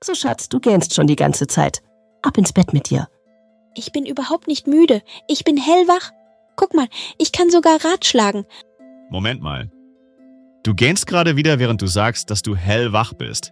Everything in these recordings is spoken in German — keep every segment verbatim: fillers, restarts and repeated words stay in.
So, Schatz, du gähnst schon die ganze Zeit. Ab ins Bett mit dir. Ich bin überhaupt nicht müde. Ich bin hellwach. Guck mal, ich kann sogar ratschlagen. Moment mal. Du gähnst gerade wieder, während du sagst, dass du hellwach bist.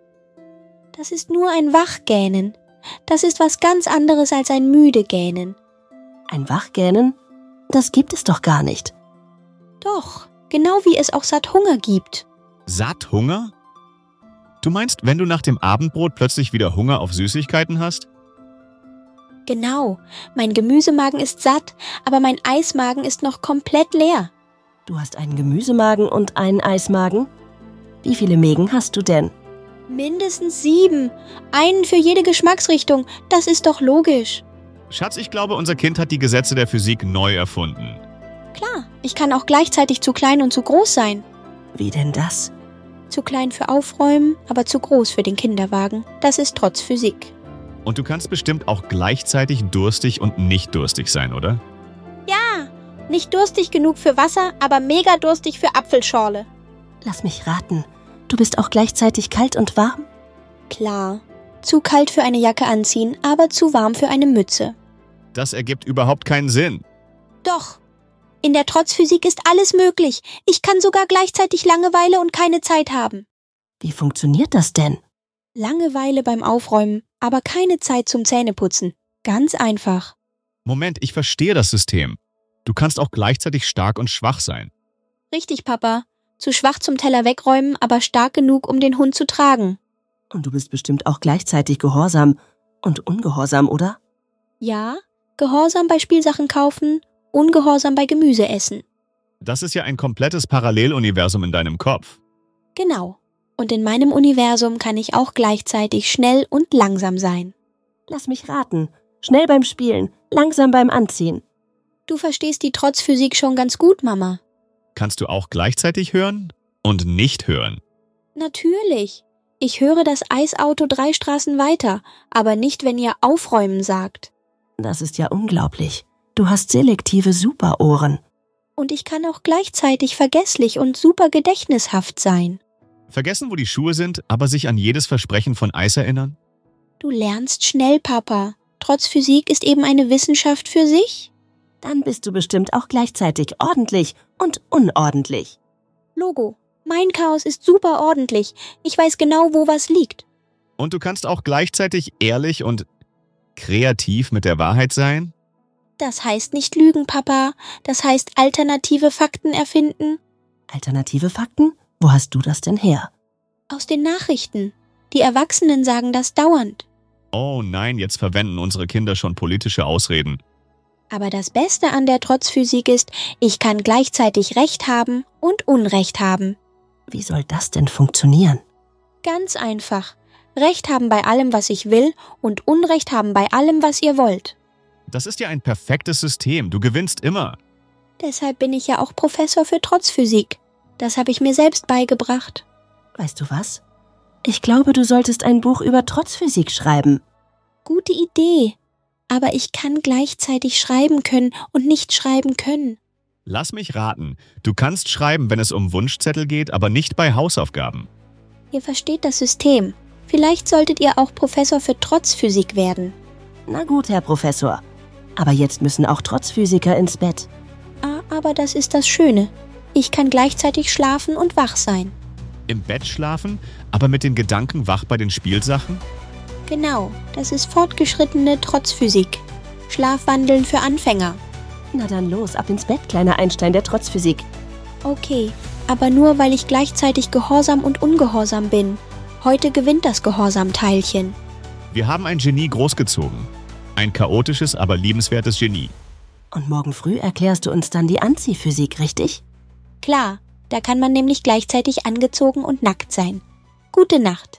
Das ist nur ein Wachgähnen. Das ist was ganz anderes als ein müde Gähnen. Ein Wachgähnen? Das gibt es doch gar nicht. Doch, genau wie es auch Satthunger gibt. Satthunger? Du meinst, wenn du nach dem Abendbrot plötzlich wieder Hunger auf Süßigkeiten hast? Genau, mein Gemüsemagen ist satt, aber mein Eismagen ist noch komplett leer. Du hast einen Gemüsemagen und einen Eismagen? Wie viele Mägen hast du denn? Mindestens sieben. Einen für jede Geschmacksrichtung. Das ist doch logisch. Schatz, ich glaube, unser Kind hat die Gesetze der Physik neu erfunden. Klar, ich kann auch gleichzeitig zu klein und zu groß sein. Wie denn das? Zu klein für Aufräumen, aber zu groß für den Kinderwagen. Das ist trotz Physik. Und du kannst bestimmt auch gleichzeitig durstig und nicht durstig sein, oder? Ja, nicht durstig genug für Wasser, aber mega durstig für Apfelschorle. Lass mich raten. Du bist auch gleichzeitig kalt und warm? Klar. Zu kalt für eine Jacke anziehen, aber zu warm für eine Mütze. Das ergibt überhaupt keinen Sinn. Doch. In der Trotzphysik ist alles möglich. Ich kann sogar gleichzeitig Langeweile und keine Zeit haben. Wie funktioniert das denn? Langeweile beim Aufräumen, aber keine Zeit zum Zähneputzen. Ganz einfach. Moment, ich verstehe das System. Du kannst auch gleichzeitig stark und schwach sein. Richtig, Papa. Zu schwach zum Teller wegräumen, aber stark genug, um den Hund zu tragen. Und du bist bestimmt auch gleichzeitig gehorsam und ungehorsam, oder? Ja, Gehorsam bei Spielsachen kaufen, Ungehorsam bei Gemüse essen. Das ist ja ein komplettes Paralleluniversum in deinem Kopf. Genau. Und in meinem Universum kann ich auch gleichzeitig schnell und langsam sein. Lass mich raten. Schnell beim Spielen, langsam beim Anziehen. Du verstehst die Trotzphysik schon ganz gut, Mama. Kannst du auch gleichzeitig hören und nicht hören? Natürlich. Ich höre das Eisauto drei Straßen weiter, aber nicht, wenn ihr aufräumen sagt. Das ist ja unglaublich. Du hast selektive Superohren. Und ich kann auch gleichzeitig vergesslich und super gedächtnishaft sein. Vergessen, wo die Schuhe sind, aber sich an jedes Versprechen von Eis erinnern? Du lernst schnell, Papa. Trotzphysik ist eben eine Wissenschaft für sich. Dann bist du bestimmt auch gleichzeitig ordentlich und unordentlich. Logo. Mein Chaos ist super ordentlich. Ich weiß genau, wo was liegt. Und du kannst auch gleichzeitig ehrlich und kreativ mit der Wahrheit sein? Das heißt nicht lügen, Papa. Das heißt alternative Fakten erfinden. Alternative Fakten? Wo hast du das denn her? Aus den Nachrichten. Die Erwachsenen sagen das dauernd. Oh nein, jetzt verwenden unsere Kinder schon politische Ausreden. Aber das Beste an der Trotzphysik ist, ich kann gleichzeitig Recht haben und Unrecht haben. Wie soll das denn funktionieren? Ganz einfach. Recht haben bei allem, was ich will, und Unrecht haben bei allem, was ihr wollt. Das ist ja ein perfektes System. Du gewinnst immer. Deshalb bin ich ja auch Professor für Trotzphysik. Das habe ich mir selbst beigebracht. Weißt du was? Ich glaube, du solltest ein Buch über Trotzphysik schreiben. Gute Idee. Aber ich kann gleichzeitig schreiben können und nicht schreiben können. Lass mich raten. Du kannst schreiben, wenn es um Wunschzettel geht, aber nicht bei Hausaufgaben. Ihr versteht das System. Vielleicht solltet ihr auch Professor für Trotzphysik werden. Na gut, Herr Professor. Aber jetzt müssen auch Trotzphysiker ins Bett. Ah, aber das ist das Schöne. Ich kann gleichzeitig schlafen und wach sein. Im Bett schlafen, aber mit den Gedanken wach bei den Spielsachen? Genau, das ist fortgeschrittene Trotzphysik. Schlafwandeln für Anfänger. Na dann los, ab ins Bett, kleiner Einstein der Trotzphysik. Okay, aber nur weil ich gleichzeitig gehorsam und ungehorsam bin. Heute gewinnt das Gehorsam-Teilchen. Wir haben ein Genie großgezogen. Ein chaotisches, aber liebenswertes Genie. Und morgen früh erklärst du uns dann die Anziehphysik, richtig? Klar, da kann man nämlich gleichzeitig angezogen und nackt sein. Gute Nacht.